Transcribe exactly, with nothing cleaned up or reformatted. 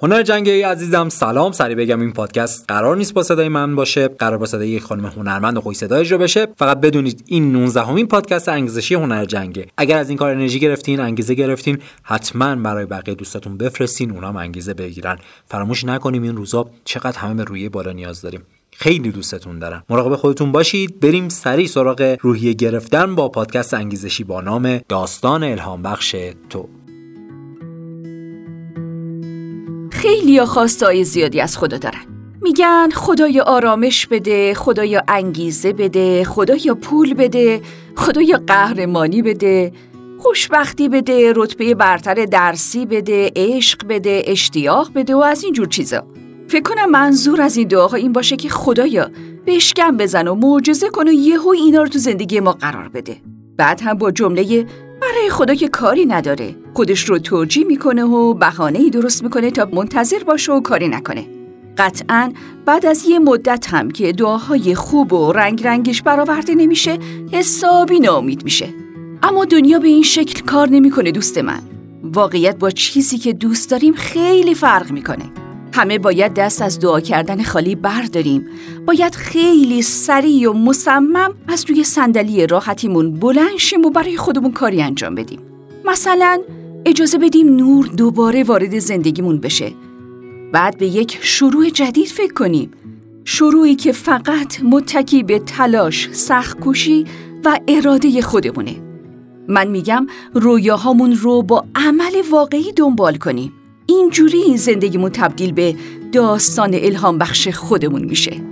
هنرجنگی عزیزم سلام. سریع بگم این پادکست قرار نیست با صدای من باشه، قرار با صدای یک خانم هنرمند و خوش صدا اجرا بشه. فقط بدونید این نوزدهمین پادکست انگیزشی هنرجنگه. اگر از این کار انرژی گرفتین، انگیزه گرفتین، حتما برای بقیه دوستاتون بفرستین، اونام انگیزه بگیرن. فراموش نکنیم این روزا چقدر همه به روحیه بالا نیاز داریم. خیلی دوستتون دارم. مراقب خودتون باشید. بریم سریع سراغ روحیه گرفتن با پادکست انگیزشی با نام داستان الهام بخش تو. خیلی‌ها خواستای زیادی از خدا دارن. میگن خدایا آرامش بده، خدایا انگیزه بده، خدایا پول بده، خدایا قهرمانی بده، خوشبختی بده، رتبه برتر درسی بده، عشق بده، اشتیاق بده و از این جور چیزا. فکر کنم منظور از این دعاها این باشه که خدایا بشکم بزن و معجزه کن و یهو اینا رو تو زندگی ما قرار بده. بعد هم با جمله برای خدا که کاری نداره، خودش رو توجیه میکنه و بهانه‌ای درست میکنه تا منتظر باشه و کاری نکنه. قطعاً بعد از یه مدت هم که دعاهای خوب و رنگ رنگش برآورده نمیشه، حسابی ناامید میشه. اما دنیا به این شکل کار نمیکنه دوست من. واقعیت با چیزی که دوست داریم خیلی فرق میکنه. همه باید دست از دعا کردن خالی برداریم. باید خیلی سریع و مصمم از روی صندلی راحتیمون بلند شیم و برای خودمون کاری انجام بدیم. مثلا اجازه بدیم نور دوباره وارد زندگیمون بشه. بعد به یک شروع جدید فکر کنیم. شروعی که فقط متکی به تلاش، سخت‌کوشی و اراده خودمونه. من میگم رویاهامون رو با عمل واقعی دنبال کنیم. اینجوری زندگیمون تبدیل به داستان الهام بخش خودمون میشه.